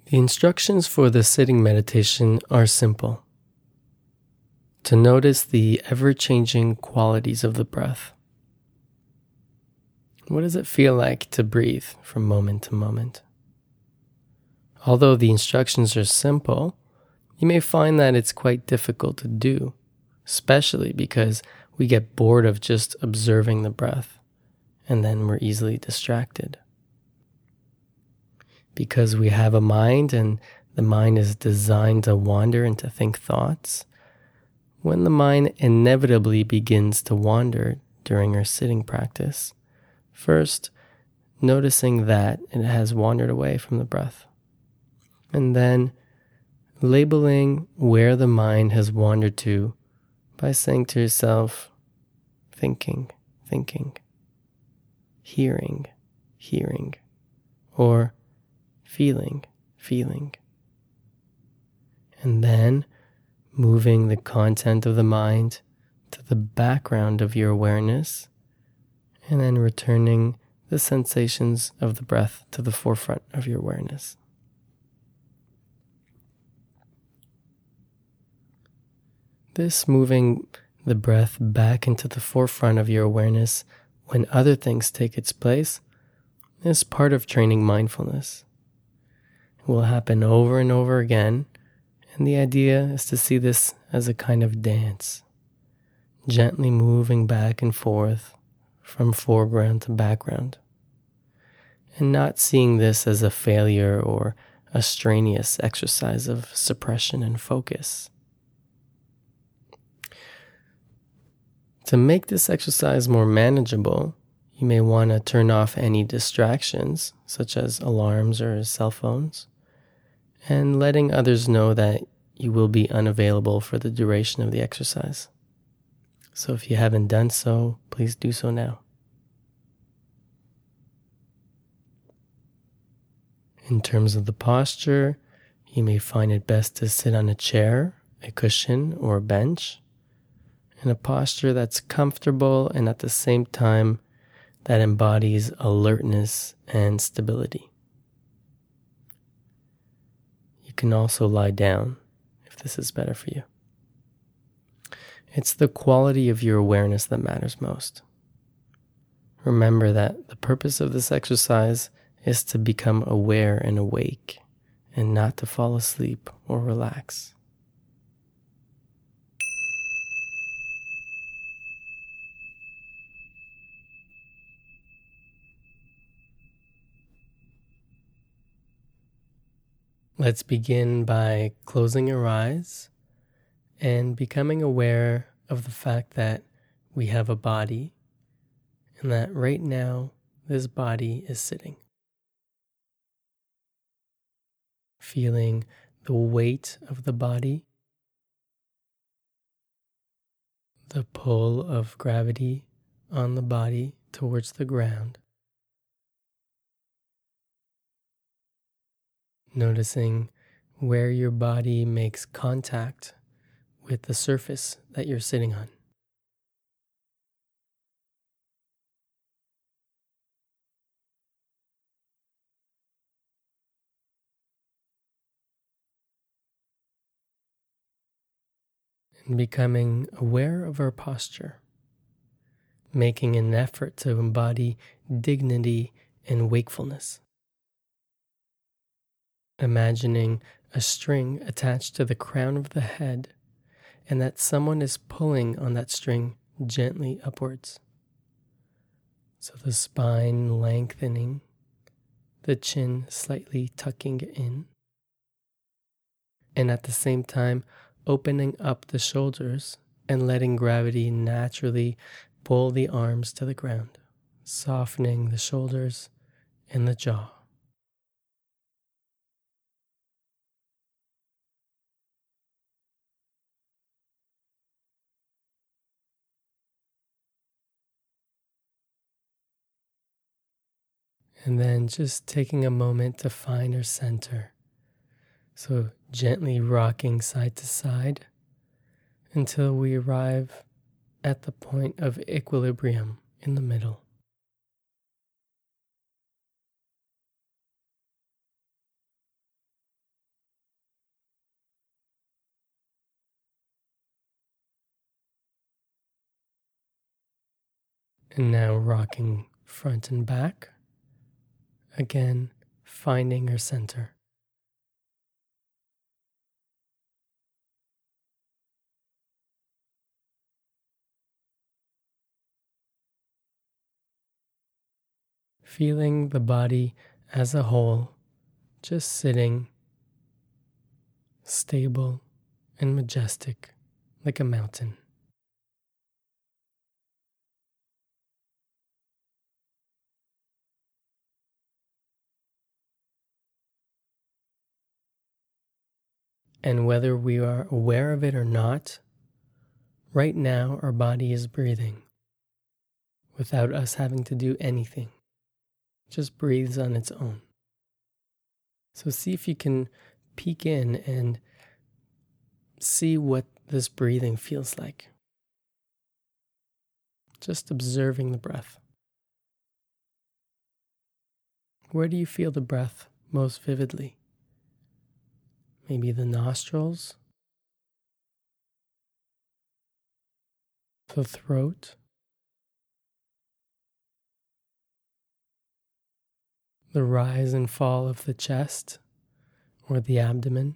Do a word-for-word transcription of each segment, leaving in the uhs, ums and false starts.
The instructions for the sitting meditation are simple. To notice the ever-changing qualities of the breath. What does it feel like to breathe from moment to moment? Although the instructions are simple, you may find that it's quite difficult to do, especially because we get bored of just observing the breath, and then we're easily distracted. Because we have a mind and the mind is designed to wander and to think thoughts, when the mind inevitably begins to wander during our sitting practice, first noticing that it has wandered away from the breath, and then labeling where the mind has wandered to by saying to yourself, thinking, thinking, hearing, hearing, or feeling, feeling. And then moving the content of the mind to the background of your awareness, and then returning the sensations of the breath to the forefront of your awareness. This moving the breath back into the forefront of your awareness when other things take its place is part of training mindfulness. It will happen over and over again, and the idea is to see this as a kind of dance, gently moving back and forth from foreground to background, and not seeing this as a failure or a strenuous exercise of suppression and focus. To make this exercise more manageable, you may want to turn off any distractions, such as alarms or cell phones, and letting others know that you will be unavailable for the duration of the exercise. So if you haven't done so, please do so now. In terms of the posture, you may find it best to sit on a chair, a cushion, or a bench, in a posture that's comfortable and at the same time that embodies alertness and stability. You can also lie down if this is better for you. It's the quality of your awareness that matters most. Remember that the purpose of this exercise is to become aware and awake, and not to fall asleep or relax. Let's begin by closing your eyes and becoming aware of the fact that we have a body and that right now this body is sitting. Feeling the weight of the body, the pull of gravity on the body towards the ground. Noticing where your body makes contact with the surface that you're sitting on. And becoming aware of our posture, making an effort to embody dignity and wakefulness. Imagining a string attached to the crown of the head and that someone is pulling on that string gently upwards. So the spine lengthening, the chin slightly tucking in, and at the same time opening up the shoulders and letting gravity naturally pull the arms to the ground, softening the shoulders and the jaw. And then just taking a moment to find our center. So gently rocking side to side until we arrive at the point of equilibrium in the middle. And now rocking front and back. Again, finding your center. Feeling the body as a whole, just sitting stable and majestic like a mountain. And whether we are aware of it or not, right now our body is breathing without us having to do anything. It just breathes on its own. So see if you can peek in and see what this breathing feels like. Just observing the breath. Where do you feel the breath most vividly? Maybe the nostrils, the throat, the rise and fall of the chest or the abdomen.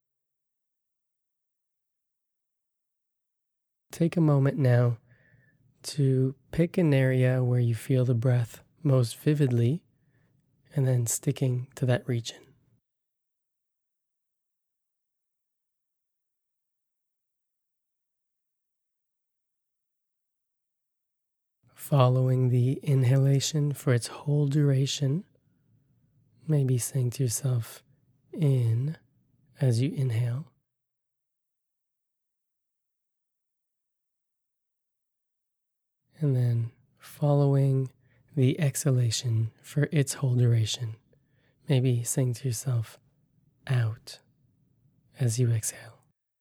Take a moment now to pick an area where you feel the breath most vividly and then sticking to that region. Following the inhalation for its whole duration, maybe saying to yourself, in as you inhale. And then following the exhalation for its whole duration, maybe saying to yourself, out as you exhale.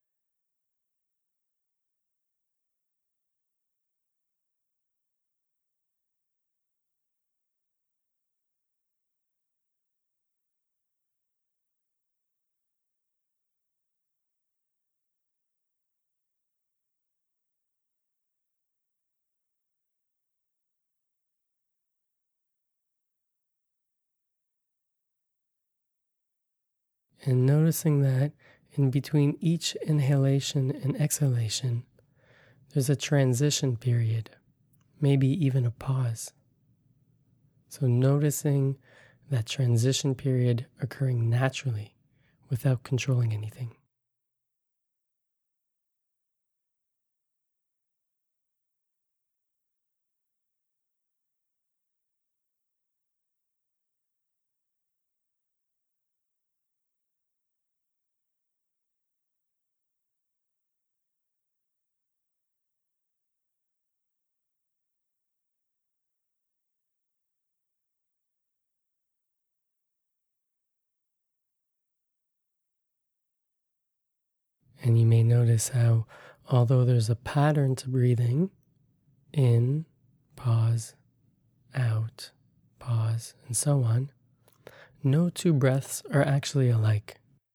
And noticing that in between each inhalation and exhalation, there's a transition period, maybe even a pause. So noticing that transition period occurring naturally without controlling anything. And you may notice how, although there's a pattern to breathing, in, pause, out, pause, and so on, no two breaths are actually alike.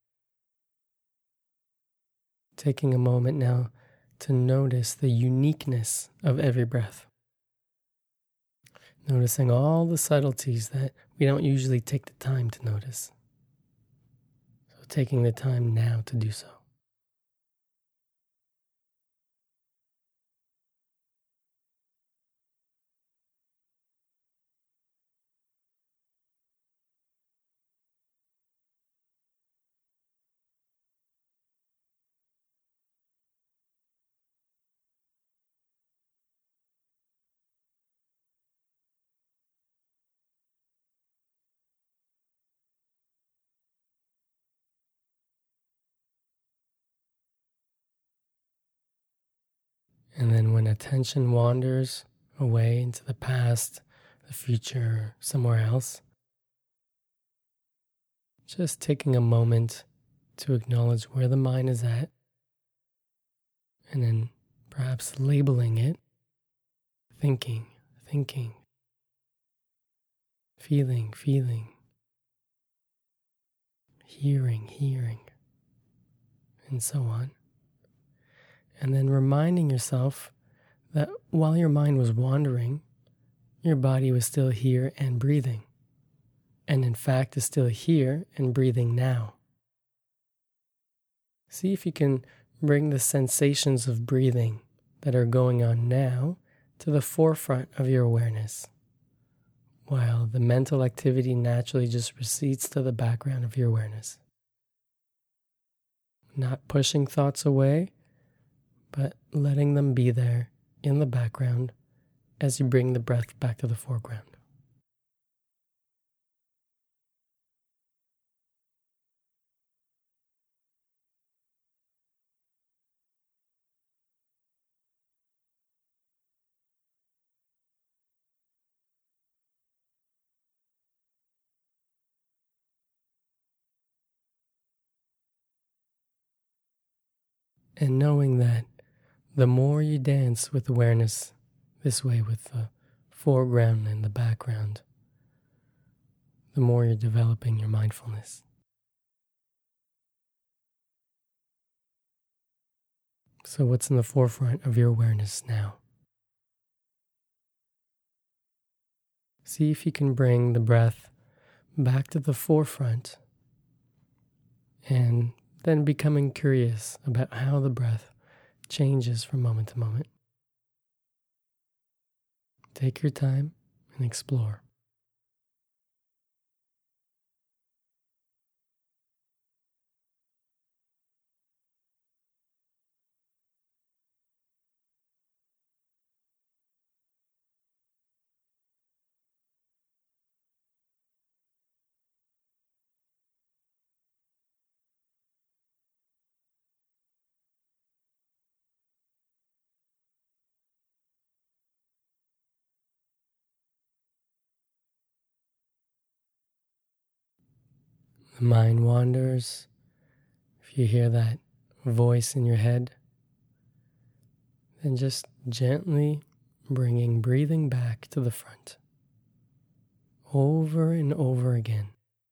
Taking a moment now to notice the uniqueness of every breath. Noticing all the subtleties that we don't usually take the time to notice. So taking the time now to do so. And then when attention wanders away into the past, the future, somewhere else, just taking a moment to acknowledge where the mind is at, and then perhaps labeling it, thinking, thinking, feeling, feeling, hearing, hearing, and so on. And then reminding yourself that while your mind was wandering, your body was still here and breathing, and in fact is still here and breathing now. See if you can bring the sensations of breathing that are going on now to the forefront of your awareness, while the mental activity naturally just recedes to the background of your awareness. Not pushing thoughts away, but letting them be there in the background as you bring the breath back to the foreground. And knowing that the more you dance with awareness this way, with the foreground and the background, the more you're developing your mindfulness. So what's in the forefront of your awareness now? See if you can bring the breath back to the forefront, and then becoming curious about how the breath changes from moment to moment. Take your time and explore. The mind wanders. If you hear that voice in your head, then just gently bringing breathing back to the front, over and over again.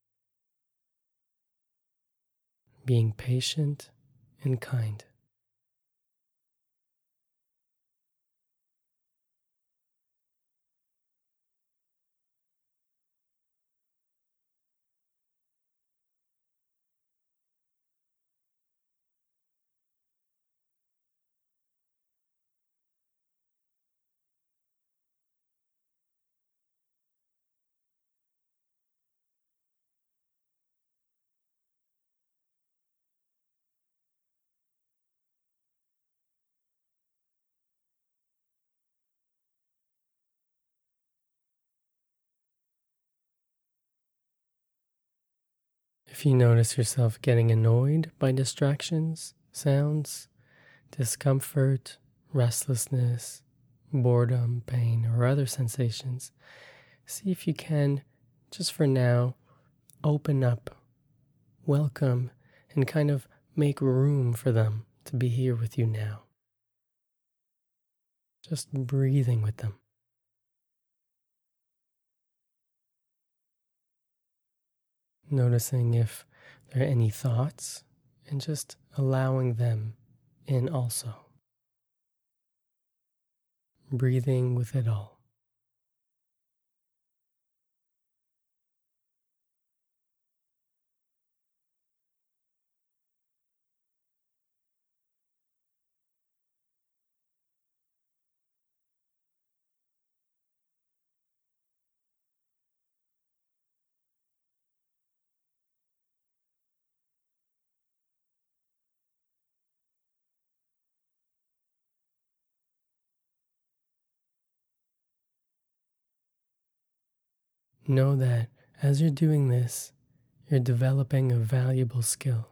Being patient and kind. If you notice yourself getting annoyed by distractions, sounds, discomfort, restlessness, boredom, pain, or other sensations, see if you can, just for now, open up, welcome, and kind of make room for them to be here with you now. Just breathing with them. Noticing if there are any thoughts and just allowing them in also. Breathing with it all. Know that as you're doing this, you're developing a valuable skill.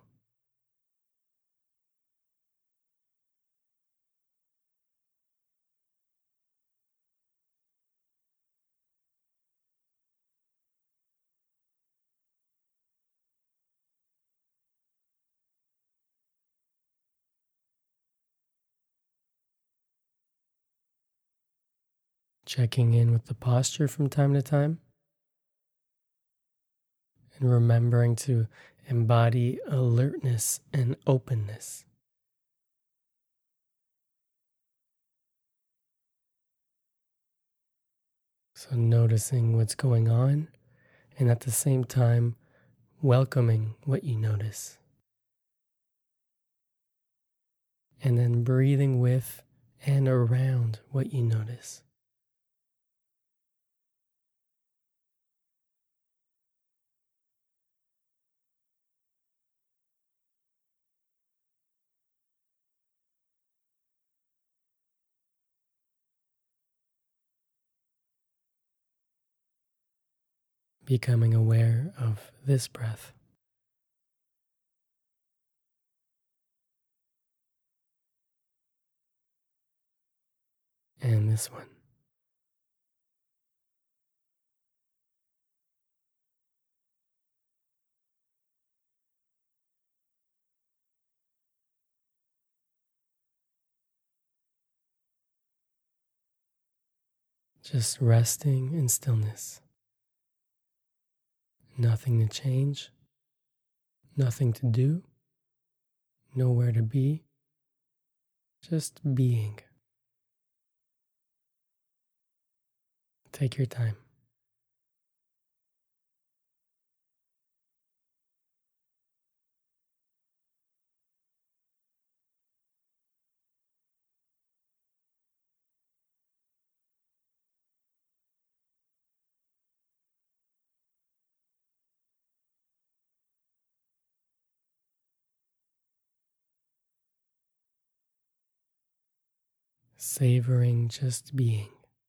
Checking in with the posture from time to time, and remembering to embody alertness and openness. So So noticing what's going on and at the same time welcoming what you notice. And then breathing with and around what you notice. Becoming aware of this breath. And this one. Just resting in stillness. Nothing to change, nothing to do, nowhere to be, just being. Take your time. Savoring just being.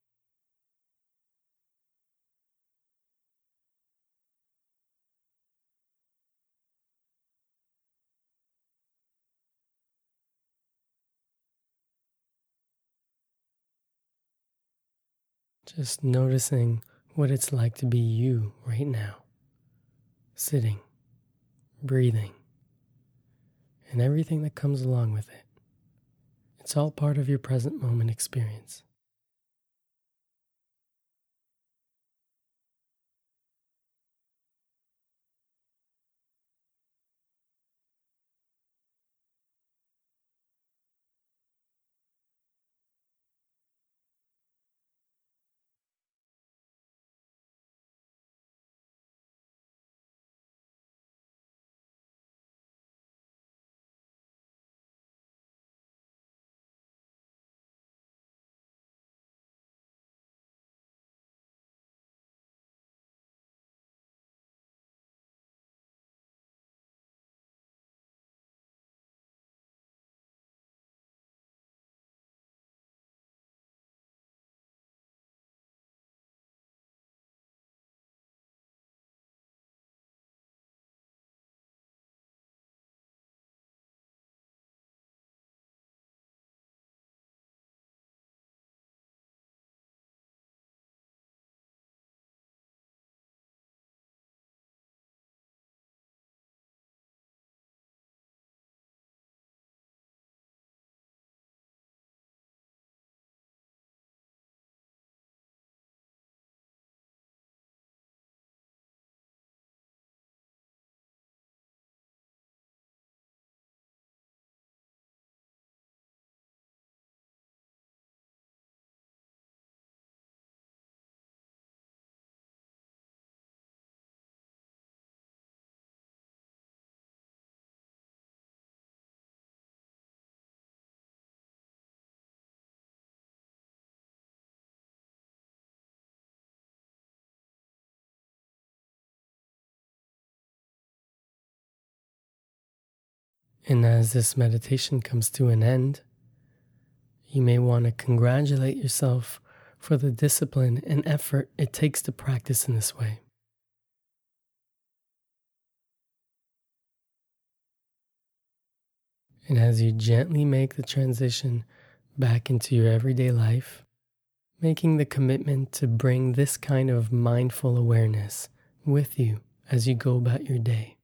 Just noticing what it's like to be you right now. Sitting, breathing, and everything that comes along with it. It's all part of your present moment experience. And as this meditation comes to an end, you may want to congratulate yourself for the discipline and effort it takes to practice in this way. And as you gently make the transition back into your everyday life, making the commitment to bring this kind of mindful awareness with you as you go about your day.